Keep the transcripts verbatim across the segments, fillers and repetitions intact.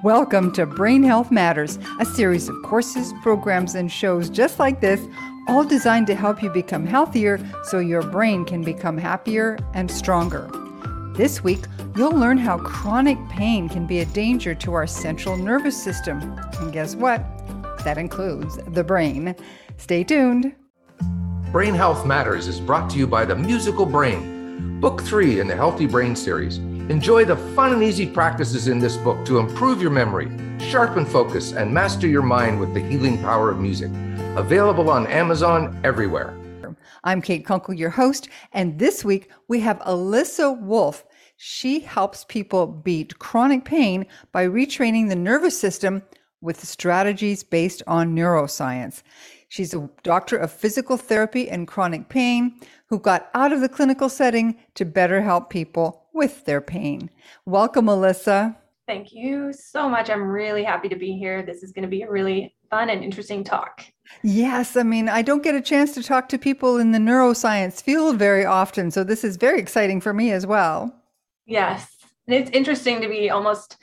Welcome to Brain Health Matters, a series of courses, programs, and shows just like this, all designed to help you become healthier so your brain can become happier and stronger. This week, you'll learn how chronic pain can be a danger to our central nervous system. And guess what? That includes the brain. Stay tuned. Brain Health Matters is brought to you by The Musical Brain, Book three in the Healthy Brain series. Enjoy the fun and easy practices in this book to improve your memory, sharpen focus, and master your mind with the healing power of music. Available on Amazon everywhere. I'm Kate Kunkel, your host, and this week we have Alyssa Wolf. She helps people beat chronic pain by retraining the nervous system with strategies based on neuroscience. She's a doctor of physical therapy and chronic pain who got out of the clinical setting to better help people with their pain. Welcome, Alyssa. Thank you so much. I'm really happy to be here. This is going to be a really fun and interesting talk. Yes, I mean, I don't get a chance to talk to people in the neuroscience field very often, so this is very exciting for me as well. Yes, and it's interesting to be almost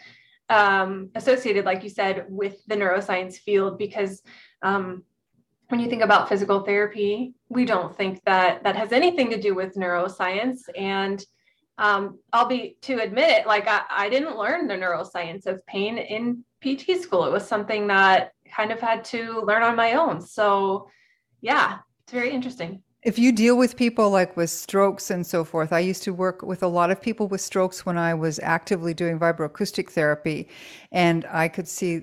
um, associated, like you said, with the neuroscience field because um, when you think about physical therapy, we don't think that that has anything to do with neuroscience. And um, I'll be to admit it, like I, I didn't learn the neuroscience of pain in P T school. It was something that kind of had to learn on my own. So yeah, it's very interesting. If you deal with people like with strokes and so forth, I used to work with a lot of people with strokes when I was actively doing vibroacoustic therapy, and I could see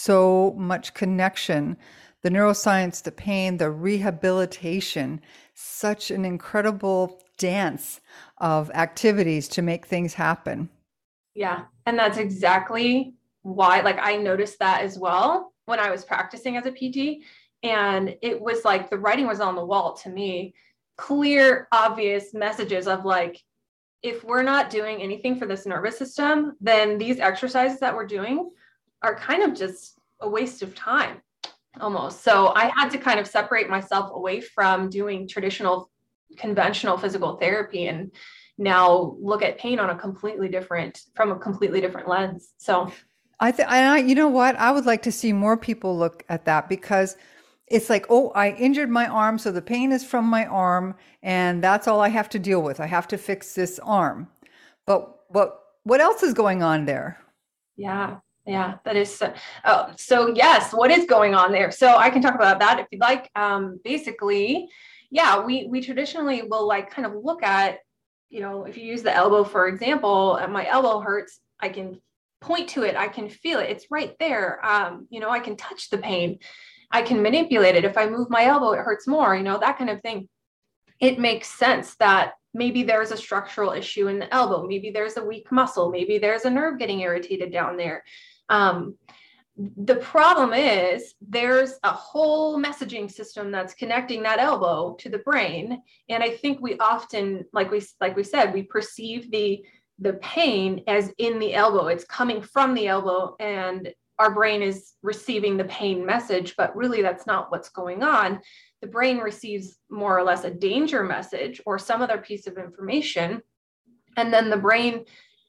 so much connection. The neuroscience, the pain, the rehabilitation, such an incredible dance of activities to make things happen. Yeah. And that's exactly why, like I noticed that as well when I was practicing as a P T. And it was like the writing was on the wall to me, clear, obvious messages of like, if we're not doing anything for this nervous system, then these exercises that we're doing are kind of just a waste of time. Almost. So I had to kind of separate myself away from doing traditional, conventional physical therapy and now look at pain on a completely different, from a completely different lens. So I think, I, you know what, I would like to see more people look at that because it's like, oh, I injured my arm. So the pain is from my arm and that's all I have to deal with. I have to fix this arm. But, but what else is going on there? Yeah. Yeah, that is so, oh, so yes, what is going on there? So I can talk about that if you'd like. Um, basically, yeah, we, we traditionally will like kind of look at, you know, if you use the elbow, for example, and my elbow hurts, I can point to it. I can feel it. It's right there. Um, you know, I can touch the pain. I can manipulate it. If I move my elbow, it hurts more, you know, that kind of thing. It makes sense that maybe there's a structural issue in the elbow. Maybe there's a weak muscle. Maybe there's a nerve getting irritated down there. Um, the problem is there's a whole messaging system that's connecting that elbow to the brain. And I think we often, like we, like we said, we perceive the, the pain as in the elbow. It's coming from the elbow and our brain is receiving the pain message, but really that's not what's going on. The brain receives more or less a danger message or some other piece of information. And then the brain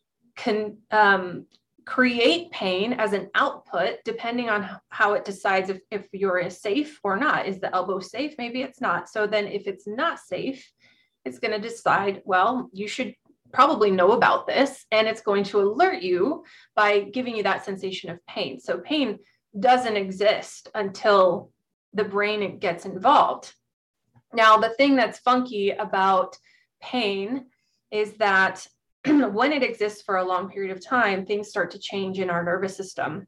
can, um, create pain as an output, depending on how it decides if, if you're safe or not. Is the elbow safe? Maybe it's not. So then if it's not safe, it's going to decide, well, you should probably know about this. And it's going to alert you by giving you that sensation of pain. So pain doesn't exist until the brain gets involved. Now, the thing that's funky about pain is that when it exists for a long period of time, things start to change in our nervous system.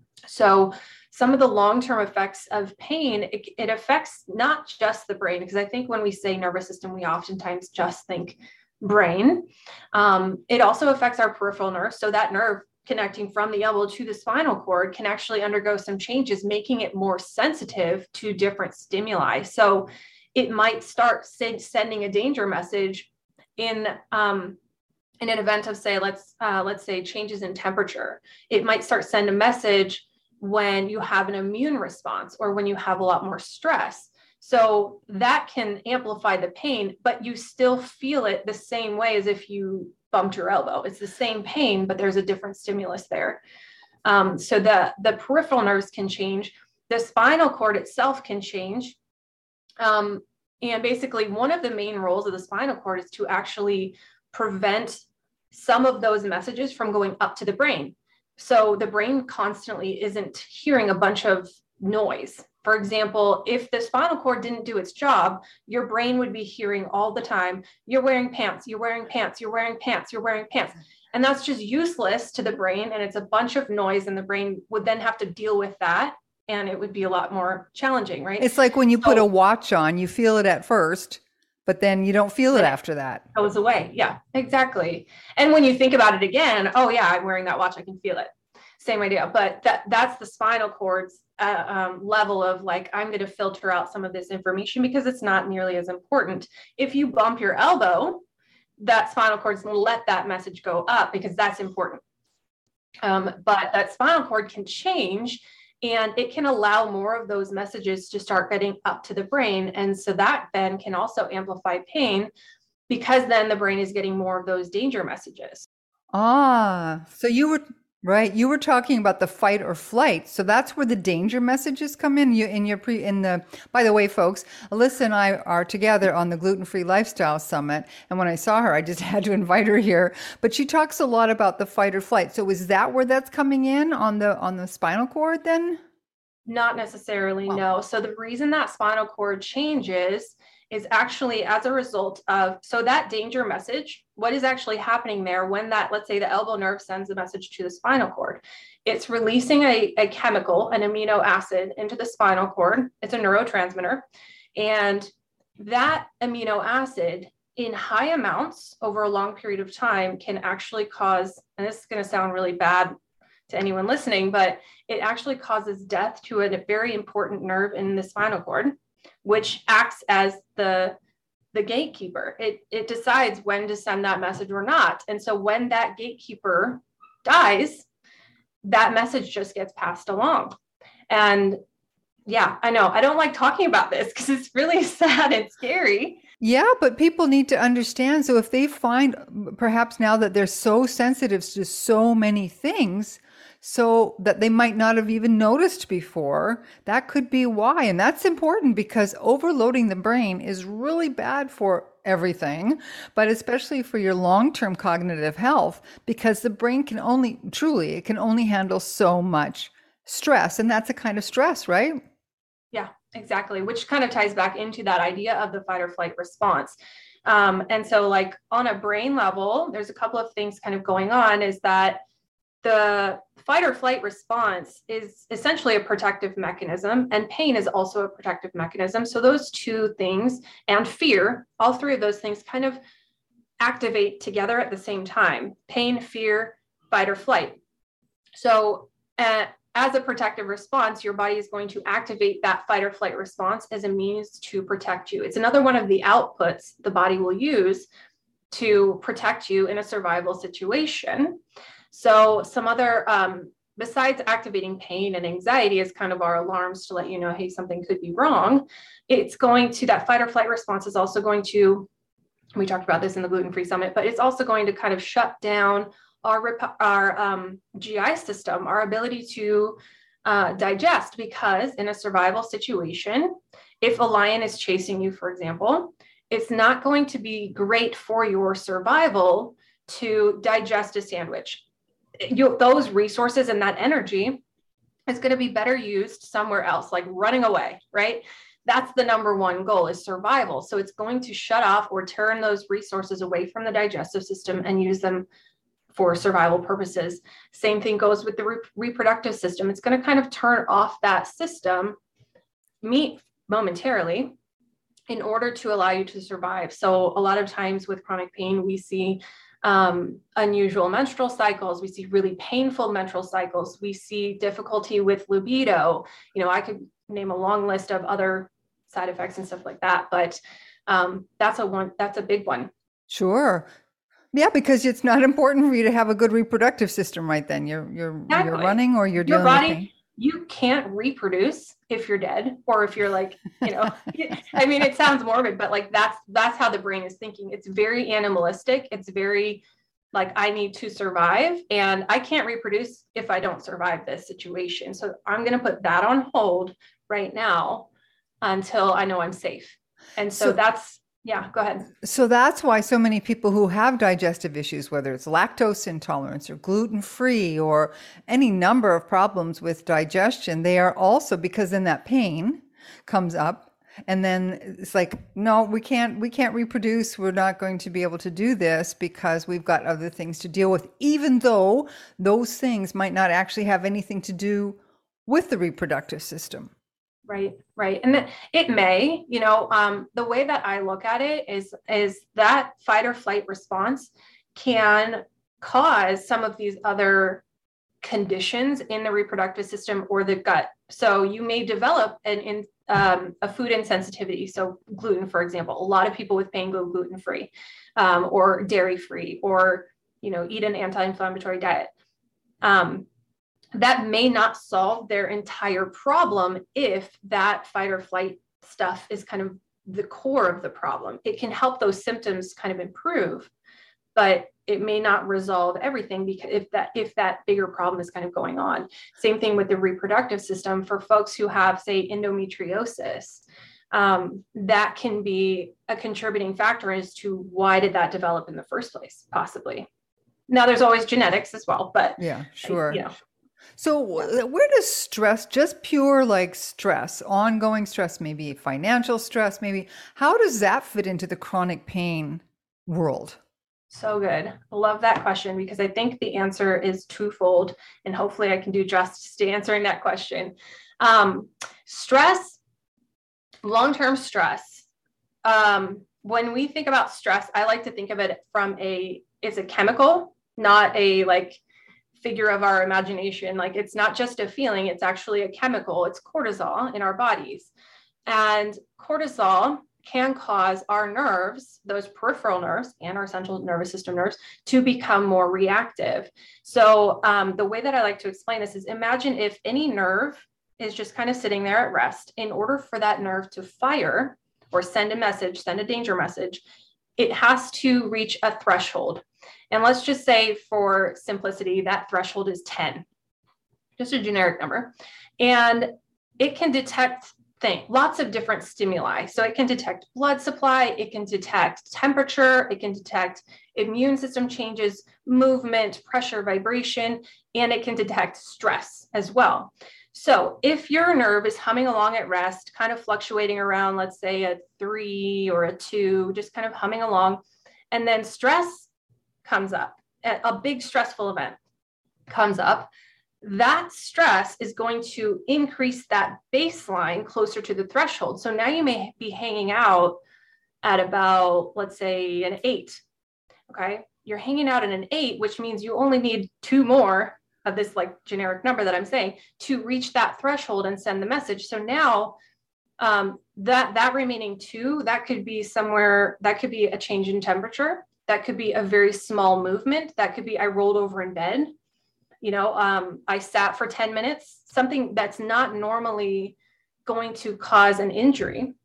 So some of the long-term effects of pain, it, it affects not just the brain, because I think when we say nervous system, we oftentimes just think brain. Um, it also affects our peripheral nerve. So that nerve connecting from the elbow to the spinal cord can actually undergo some changes, making it more sensitive to different stimuli. So it might start say, sending a danger message in um, in an event of, say, let's uh, let's say changes in temperature. It might start send a message when you have an immune response or when you have a lot more stress. So that can amplify the pain, but you still feel it the same way as if you bumped your elbow. It's the same pain, but there's a different stimulus there. Um, so the, the peripheral nerves can change. The spinal cord itself can change. Um, and basically one of the main roles of the spinal cord is to actually prevent some of those messages from going up to the brain. So the brain constantly isn't hearing a bunch of noise. For example, if the spinal cord didn't do its job, your brain would be hearing all the time, you're wearing pants, you're wearing pants, you're wearing pants, you're wearing pants. And that's just useless to the brain. And it's a bunch of noise, and the brain would then have to deal with that. And it would be a lot more challenging, right? It's like when you so, put a watch on, you feel it at first, but then you don't feel it after that. It goes away. Yeah, exactly. And when you think about it again, oh yeah, I'm wearing that watch, I can feel it. Same idea. But that that's the spinal cord's uh, um, level of like, I'm going to filter out some of this information because it's not nearly as important. If you bump your elbow, that spinal cord is going to let that message go up because that's important. Um, but that spinal cord can change, and it can allow more of those messages to start getting up to the brain. And so that then can also amplify pain, because then the brain is getting more of those danger messages. Ah, so you were right. You were talking about the fight or flight. So that's where the danger messages come in. You in your pre in the. By the way, folks, Alyssa and I are together on the Gluten-Free Lifestyle Summit, and when I saw her, I just had to invite her here. But she talks a lot about the fight or flight. So is that where that's coming in on the on the spinal cord then? Not necessarily, no. So the reason that spinal cord changes is actually as a result of, so that danger message, what is actually happening there when that, let's say the elbow nerve sends a message to the spinal cord, it's releasing a, a chemical, an amino acid into the spinal cord. It's a neurotransmitter. And that amino acid in high amounts over a long period of time can actually cause, and this is going to sound really bad to anyone listening, but it actually causes death to a very important nerve in the spinal cord, which acts as the, the gatekeeper. It, it decides when to send that message or not. And so when that gatekeeper dies, that message just gets passed along. And yeah, I know, I don't like talking about this because it's really sad and scary. Yeah, but people need to understand. So if they find perhaps now that they're so sensitive to so many things, so that they might not have even noticed before, that could be why. And that's important because overloading the brain is really bad for everything, but especially for your long-term cognitive health, because the brain can only, truly, it can only handle so much stress. And that's a kind of stress, right? Yeah, exactly. Which kind of ties back into that idea of the fight or flight response. Um, and so like on a brain level, there's a couple of things kind of going on, is that the fight or flight response is essentially a protective mechanism, and pain is also a protective mechanism. So those two things, and fear, all three of those things kind of activate together at the same time: pain, fear, fight or flight. So uh, as a protective response, your body is going to activate that fight or flight response as a means to protect you. It's another one of the outputs the body will use to protect you in a survival situation. So some other, um, besides activating pain and anxiety as kind of our alarms to let you know, hey, something could be wrong, it's going to, that fight or flight response is also going to, we talked about this in the Gluten-Free Summit, but it's also going to kind of shut down our, our um, G I system, our ability to uh, digest, because in a survival situation, if a lion is chasing you, for example, it's not going to be great for your survival to digest a sandwich. You, those resources and that energy is going to be better used somewhere else, like running away, right? That's the number one goal, is survival. So it's going to shut off or turn those resources away from the digestive system and use them for survival purposes. Same thing goes with the re- reproductive system. It's going to kind of turn off that system meet momentarily in order to allow you to survive. So a lot of times with chronic pain, we see Um, unusual menstrual cycles. We see really painful menstrual cycles. We see difficulty with libido. You know, I could name a long list of other side effects and stuff like that, but um, that's a one, that's a big one. Sure. Yeah, because it's not important for you to have a good reproductive system right then. You're you're Exactly. you're running or you're Your dealing body, with pain. You can't reproduce if you're dead, or if you're like, you know, I mean, it sounds morbid, but like that's, that's how the brain is thinking. It's very animalistic. It's very like I need to survive, and I can't reproduce if I don't survive this situation. So I'm going to put that on hold right now until I know I'm safe. And so, so that's, yeah, go ahead. So that's why so many people who have digestive issues, whether it's lactose intolerance or gluten-free or any number of problems with digestion, they are also, because then that pain comes up. And then it's like, no, we can't, we can't reproduce. We're not going to be able to do this because we've got other things to deal with, even though those things might not actually have anything to do with the reproductive system. Right, right. And it may, you know, um, the way that I look at it is, is that fight or flight response can cause some of these other conditions in the reproductive system or the gut. So you may develop an in, um, a food insensitivity. So gluten, for example, a lot of people with pain go gluten-free um, or dairy-free, or, you know, eat an anti-inflammatory diet. Um, that may not solve their entire problem if that fight or flight stuff is kind of the core of the problem. It can help those symptoms kind of improve, but it may not resolve everything, because if that if that bigger problem is kind of going on. Same thing with the reproductive system for folks who have, say, endometriosis. Um, that can be a contributing factor as to why did that develop in the first place, possibly. Now, there's always genetics as well, but yeah, sure. You know. So where does stress, just pure like stress, ongoing stress, maybe financial stress, maybe, how does that fit into the chronic pain world? So good. I love that question, because I think the answer is twofold, and hopefully I can do justice to answering that question. Um, stress, long-term stress. Um, when we think about stress, I like to think of it from a, it's a chemical, not a like figure of our imagination. Like, it's not just a feeling, it's actually a chemical. It's cortisol in our bodies. And cortisol can cause our nerves, those peripheral nerves and our central nervous system nerves, to become more reactive. So um, the way that I like to explain this is, imagine if any nerve is just kind of sitting there at rest. In order for that nerve to fire or send a message, send a danger message, it has to reach a threshold. And let's just say, for simplicity, that threshold is ten, just a generic number. And it can detect thing, lots of different stimuli. So it can detect blood supply, it can detect temperature, it can detect immune system changes, movement, pressure, vibration, and it can detect stress as well. So if your nerve is humming along at rest, kind of fluctuating around, let's say a three or a two, just kind of humming along, and then stress comes up, a big stressful event comes up, that stress is going to increase that baseline closer to the threshold. So now you may be hanging out at about, let's say, an eight. Okay. You're hanging out at an eight, which means you only need two more of this like generic number that I'm saying to reach that threshold and send the message. So now um, that, that remaining two, that could be somewhere, that could be a change in temperature. That could be a very small movement. That could be, I rolled over in bed. You know, um, I sat for ten minutes, something that's not normally going to cause an injury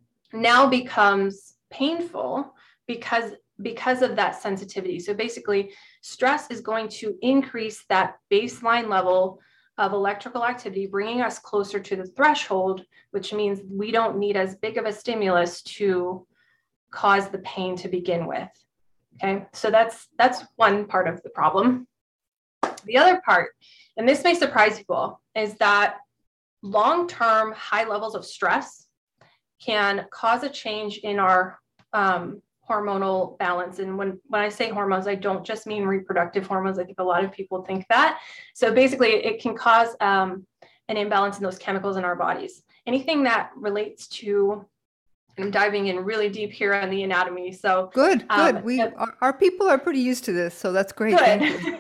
now becomes painful because, because of that sensitivity. So basically, stress is going to increase that baseline level of electrical activity, bringing us closer to the threshold, which means we don't need as big of a stimulus to cause the pain to begin with. Okay, so that's that's one part of the problem. The other part, and this may surprise people, is that long-term high levels of stress can cause a change in our um, hormonal balance. And when, when I say hormones, I don't just mean reproductive hormones. I think a lot of people think that. So basically, it can cause um, an imbalance in those chemicals in our bodies. Anything that relates to, I'm diving in really deep here on the anatomy. So good, good. Um, we our, our people are pretty used to this, so that's great. Good. Thank you.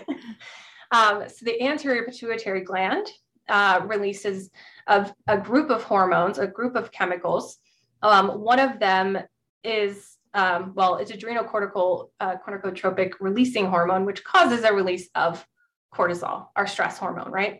Um, so the anterior pituitary gland uh, releases of a group of hormones, a group of chemicals. Um, one of them is, um, well, it's adrenocortical uh, corticotropic releasing hormone, which causes a release of cortisol, our stress hormone, right?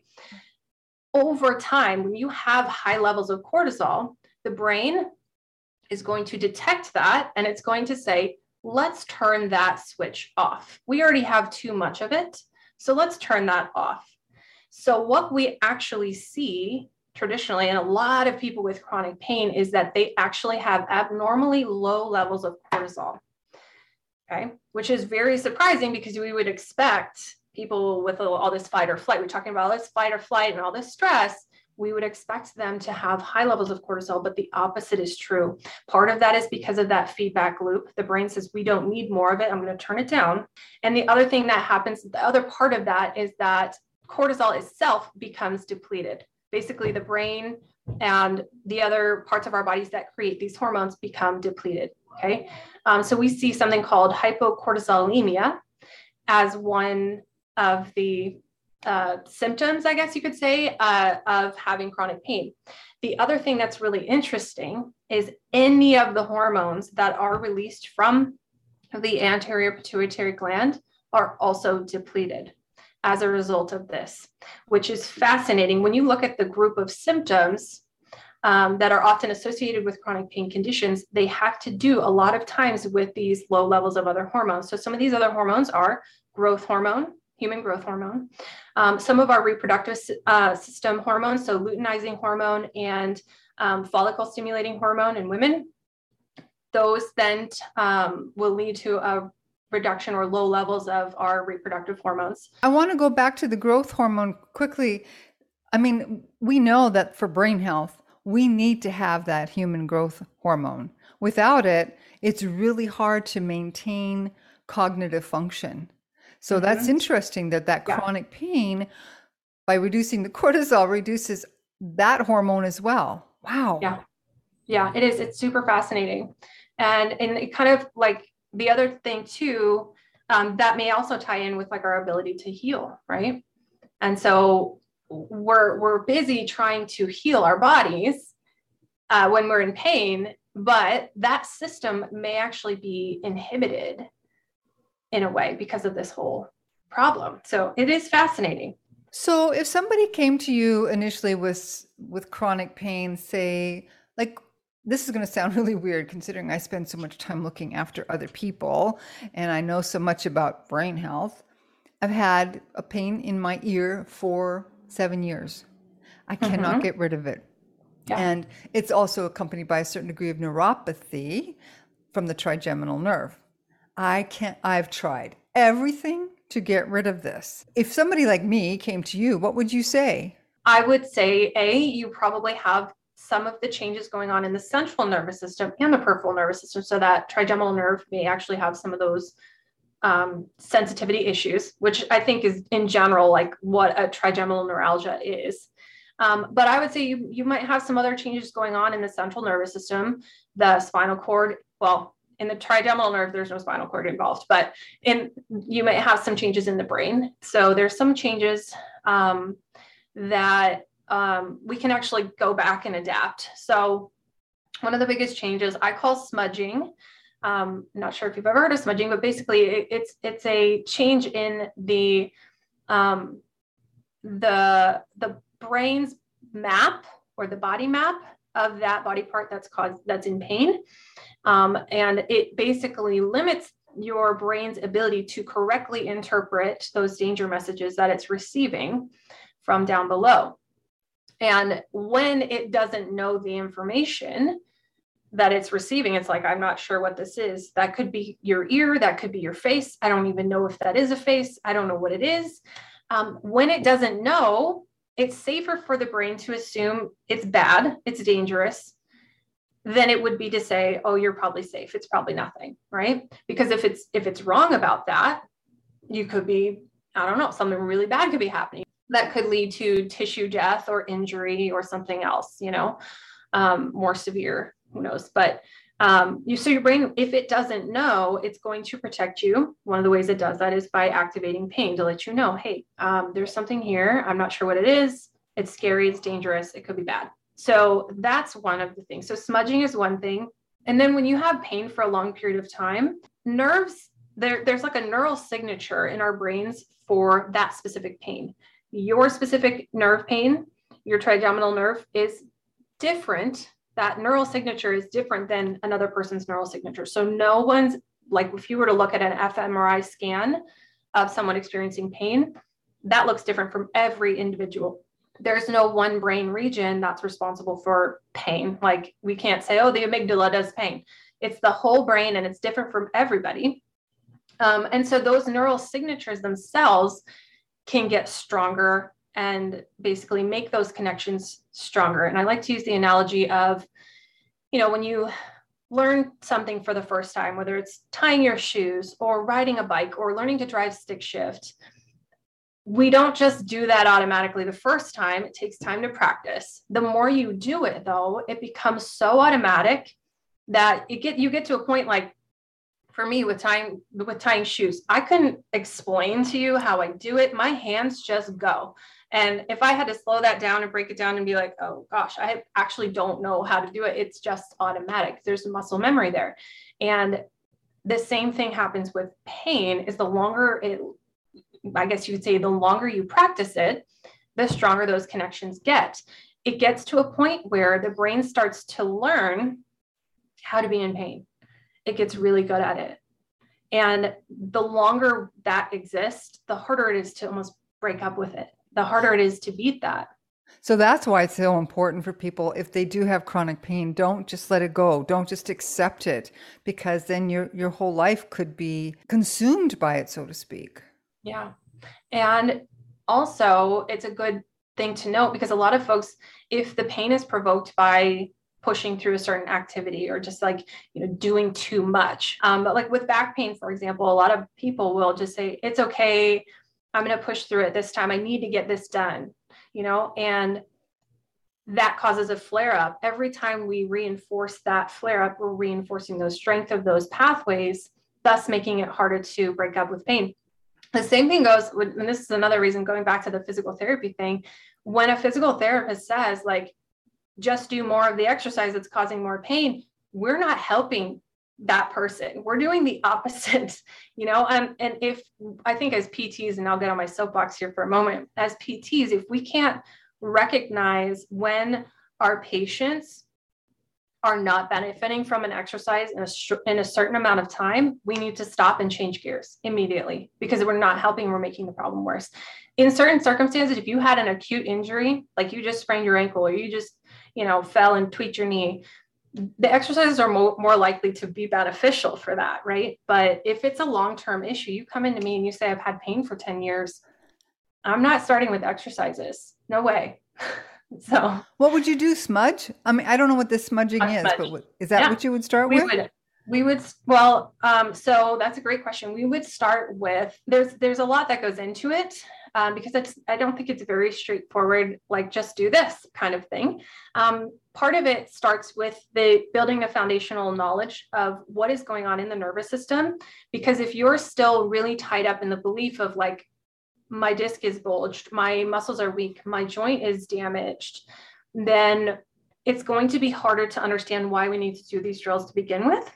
Over time, when you have high levels of cortisol, the brain is going to detect that, and it's going to say, let's turn that switch off. We already have too much of it, so let's turn that off. So what we actually see traditionally in a lot of people with chronic pain is that they actually have abnormally low levels of cortisol, okay? Which is very surprising because we would expect people with all this fight or flight, we're talking about all this fight or flight and all this stress, we would expect them to have high levels of cortisol, but the opposite is true. Part of that is because of that feedback loop. The brain says, we don't need more of it, I'm going to turn it down. And the other thing that happens, the other part of that is that cortisol itself becomes depleted. Basically, the brain and the other parts of our bodies that create these hormones become depleted, okay? Um, so we see something called hypocortisolemia as one of the uh, symptoms, I guess you could say, uh, of having chronic pain. The other thing that's really interesting is any of the hormones that are released from the anterior pituitary gland are also depleted as a result of this, which is fascinating. When you look at the group of symptoms um, that are often associated with chronic pain conditions, they have to do a lot of times with these low levels of other hormones. So some of these other hormones are growth hormone, human growth hormone, um, some of our reproductive uh, system hormones, so luteinizing hormone and um, follicle stimulating hormone in women. Those then um, will lead to a reduction or low levels of our reproductive hormones. I want to go back to the growth hormone quickly. I mean, we know that for brain health, we need to have that human growth hormone. Without it, it's really hard to maintain cognitive function. So mm-hmm. that's interesting that that yeah. chronic pain, by reducing the cortisol, reduces that hormone as well. Wow. Yeah. Yeah, it is. It's super fascinating. And, and it kind of like, the other thing too, um, that may also tie in with like our ability to heal, right? And so we're we're busy trying to heal our bodies uh, when we're in pain, but that system may actually be inhibited in a way because of this whole problem. So it is fascinating. So if somebody came to you initially with with chronic pain, say like, this is going to sound really weird considering I spend so much time looking after other people and I know so much about brain health. I've had a pain in my ear for seven years. I cannot mm-hmm. get rid of it. Yeah. And it's also accompanied by a certain degree of neuropathy from the trigeminal nerve. I can't, I've tried everything to get rid of this. If somebody like me came to you, what would you say? I would say, A, you probably have some of the changes going on in the central nervous system and the peripheral nervous system. So that trigeminal nerve may actually have some of those um, sensitivity issues, which I think is in general, like what a trigeminal neuralgia is. Um, but I would say you, you might have some other changes going on in the central nervous system, the spinal cord. Well, in the trigeminal nerve, there's no spinal cord involved, but in you might have some changes in the brain. So there's some changes um, that Um, we can actually go back and adapt. So one of the biggest changes I call smudging. Um, I'm not sure if you've ever heard of smudging, but basically it, it's it's a change in the um, the the brain's map or the body map of that body part that's caused that's in pain, um, and it basically limits your brain's ability to correctly interpret those danger messages that it's receiving from down below. And when it doesn't know the information that it's receiving, it's like, I'm not sure what this is. That could be your ear. That could be your face. I don't even know if that is a face. I don't know what it is. Um, when it doesn't know, it's safer for the brain to assume it's bad, it's dangerous, than it would be to say, oh, you're probably safe. It's probably nothing, right? Because if it's if it's wrong about that, you could be, I don't know, something really bad could be happening. That could lead to tissue death or injury or something else, you know, um, more severe, who knows. But um, you, so your brain, if it doesn't know, it's going to protect you. One of the ways it does that is by activating pain to let you know, hey, um, there's something here. I'm not sure what it is. It's scary. It's dangerous. It could be bad. So that's one of the things. So smudging is one thing. And then when you have pain for a long period of time, nerves, there, there's like a neural signature in our brains for that specific pain. Your specific nerve pain, your trigeminal nerve is different. That neural signature is different than another person's neural signature. So no one's like if you were to look at an fMRI scan of someone experiencing pain, that looks different from every individual. There's no one brain region that's responsible for pain. Like we can't say, oh, the amygdala does pain. It's the whole brain and it's different from everybody. Um, and so those neural signatures themselves can get stronger and basically make those connections stronger. And I like to use the analogy of, you know, when you learn something for the first time, whether it's tying your shoes or riding a bike or learning to drive stick shift, we don't just do that automatically the first time. It takes time to practice. The more you do it, though, it becomes so automatic that it get you get to a point like, for me with tying with tying shoes, I couldn't explain to you how I do it. My hands just go. And if I had to slow that down and break it down and be like, oh gosh, I actually don't know how to do it, it's just automatic. There's muscle memory there. And the same thing happens with pain. Is the longer it, I guess you could say, the longer you practice it, the stronger those connections get. It gets to a point where the brain starts to learn how to be in pain. It gets really good at it. And the longer that exists, the harder it is to almost break up with it, the harder it is to beat that. So that's why it's so important for people, if they do have chronic pain, don't just let it go. Don't just accept it, because then your your whole life could be consumed by it, so to speak. Yeah. And also it's a good thing to note, because a lot of folks, if the pain is provoked by pushing through a certain activity or just like, you know, doing too much. Um, but like with back pain, for example, a lot of people will just say, it's okay, I'm going to push through it this time. I need to get this done, you know, and that causes a flare up. Every time we reinforce that flare up, we're reinforcing the strength of those pathways, thus making it harder to break up with pain. The same thing goes with, and this is another reason, going back to the physical therapy thing, when a physical therapist says like, just do more of the exercise that's causing more pain, we're not helping that person. We're doing the opposite, you know? And, and if I think as P Ts, and I'll get on my soapbox here for a moment, as P Ts, if we can't recognize when our patients are not benefiting from an exercise in a, in a certain amount of time, we need to stop and change gears immediately, because we're not helping, we're making the problem worse. In certain circumstances, if you had an acute injury, like you just sprained your ankle or you just, you know, fell and tweaked your knee, the exercises are mo- more likely to be beneficial for that, right? But if it's a long-term issue, you come into me and you say, I've had pain for ten years, I'm not starting with exercises. No way. So what would you do? Smudge? I mean, I don't know what this smudging is, smudge. but what, is that yeah. what you would start we with? Would, we would, well, um, so that's a great question. We would start with, there's, there's a lot that goes into it. Um, because it's, I don't think it's very straightforward, like just do this kind of thing. Um, part of it starts with the building a foundational knowledge of what is going on in the nervous system. Because if you're still really tied up in the belief of like, my disc is bulged, my muscles are weak, my joint is damaged, then it's going to be harder to understand why we need to do these drills to begin with.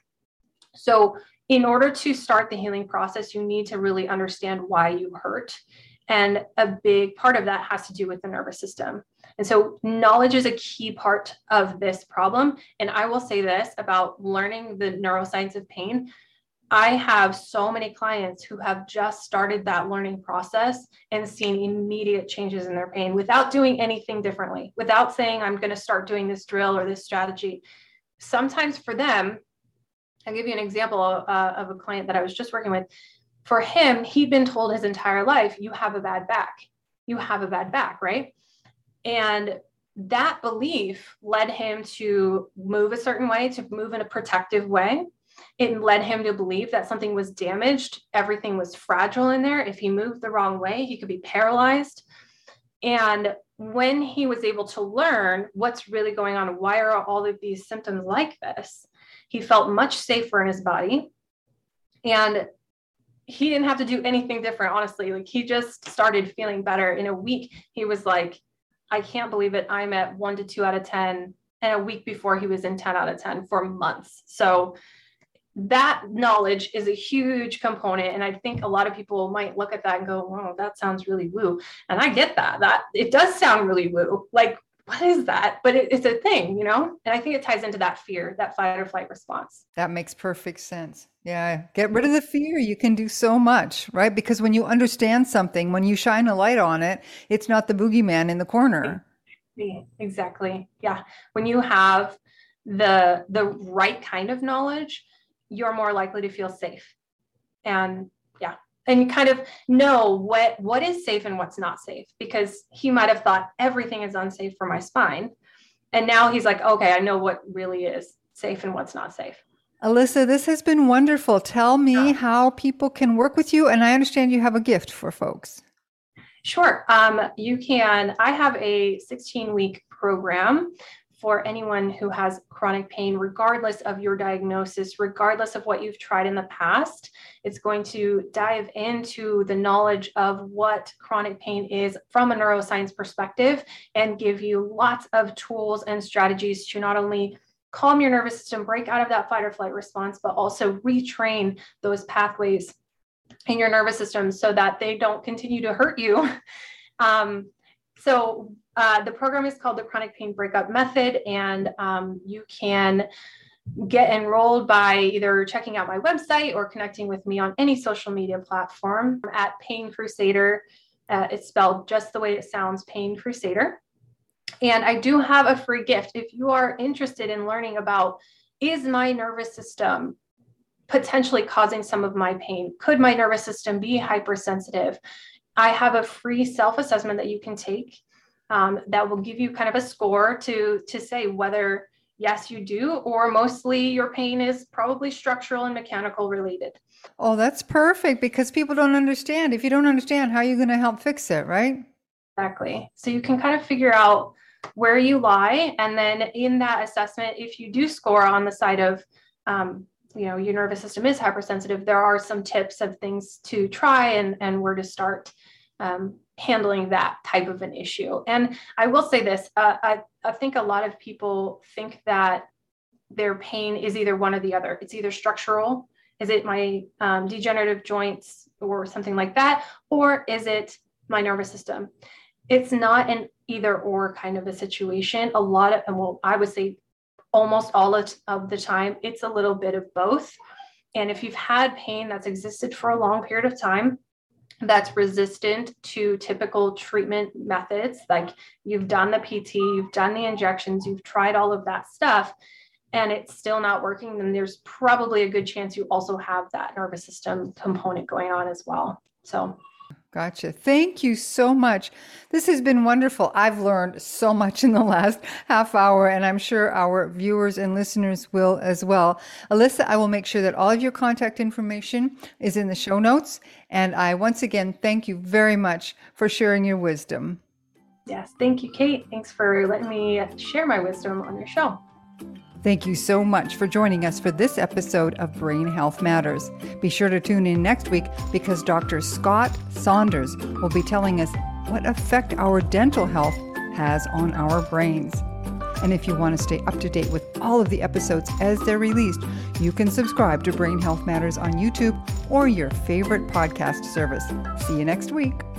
So in order to start the healing process, you need to really understand why you hurt. And a big part of that has to do with the nervous system. And so knowledge is a key part of this problem. And I will say this about learning the neuroscience of pain. I have so many clients who have just started that learning process and seen immediate changes in their pain without doing anything differently, without saying, I'm going to start doing this drill or this strategy. Sometimes for them, I'll give you an example uh, of a client that I was just working with. For him, he'd been told his entire life, you have a bad back, you have a bad back, right? And that belief led him to move a certain way, to move in a protective way. It led him to believe that something was damaged, everything was fragile in there. If he moved the wrong way, he could be paralyzed. And when he was able to learn what's really going on, why are all of these symptoms like this, he felt much safer in his body. And he didn't have to do anything different, honestly. Like he just started feeling better. In a week, he was like, I can't believe it. I'm at one to two out of ten. And a week before, he was in ten out of ten for months. So that knowledge is a huge component. And I think a lot of people might look at that and go, wow, that sounds really woo. And I get that, that it does sound really woo. Like what is that? But it, it's a thing, you know? And I think it ties into that fear, that fight or flight response. That makes perfect sense. Yeah. Get rid of the fear. You can do so much, right? Because when you understand something, when you shine a light on it, it's not the boogeyman in the corner. Exactly. Yeah. When you have the, the right kind of knowledge, you're more likely to feel safe. And yeah. And you kind of know what, what is safe and what's not safe, because he might have thought everything is unsafe for my spine. And now he's like, okay, I know what really is safe and what's not safe. Alyssa, this has been wonderful. Tell me how people can work with you. And I understand you have a gift for folks. Sure. Um, you can, I have a sixteen week program for anyone who has chronic pain, regardless of your diagnosis, regardless of what you've tried in the past. It's going to dive into the knowledge of what chronic pain is from a neuroscience perspective and give you lots of tools and strategies to not only calm your nervous system, break out of that fight or flight response, but also retrain those pathways in your nervous system so that they don't continue to hurt you. Um, so uh, the program is called the Chronic Pain Breakup Method, and um, you can get enrolled by either checking out my website or connecting with me on any social media platform at Pain Crusader. Uh, it's spelled just the way it sounds, Pain Crusader. And I do have a free gift. If you are interested in learning about, is my nervous system potentially causing some of my pain? Could my nervous system be hypersensitive? I have a free self-assessment that you can take um, that will give you kind of a score to, to say whether, yes, you do, or mostly your pain is probably structural and mechanical related. Oh, that's perfect, because people don't understand. If you don't understand, how are you going to help fix it, right? Exactly. So you can kind of figure out where you lie. And then in that assessment, if you do score on the side of, um, you know, your nervous system is hypersensitive, there are some tips of things to try and, and where to start um, handling that type of an issue. And I will say this, uh, I, I think a lot of people think that their pain is either one or the other. It's either structural, is it my um, degenerative joints or something like that, or is it my nervous system? It's not an either or kind of a situation. A lot of, and well, I would say almost all of, of the time, it's a little bit of both. And if you've had pain that's existed for a long period of time, that's resistant to typical treatment methods, like you've done the P T, you've done the injections, you've tried all of that stuff, and it's still not working, then there's probably a good chance you also have that nervous system component going on as well. So. Gotcha. Thank you so much. This has been wonderful. I've learned so much in the last half hour, and I'm sure our viewers and listeners will as well. Alyssa, I will make sure that all of your contact information is in the show notes. And I once again thank you very much for sharing your wisdom. Yes. Thank you, Kate. Thanks for letting me share my wisdom on your show. Thank you so much for joining us for this episode of Brain Health Matters. Be sure to tune in next week, because Doctor Scott Saunders will be telling us what effect our dental health has on our brains. And if you want to stay up to date with all of the episodes as they're released, you can subscribe to Brain Health Matters on YouTube or your favorite podcast service. See you next week.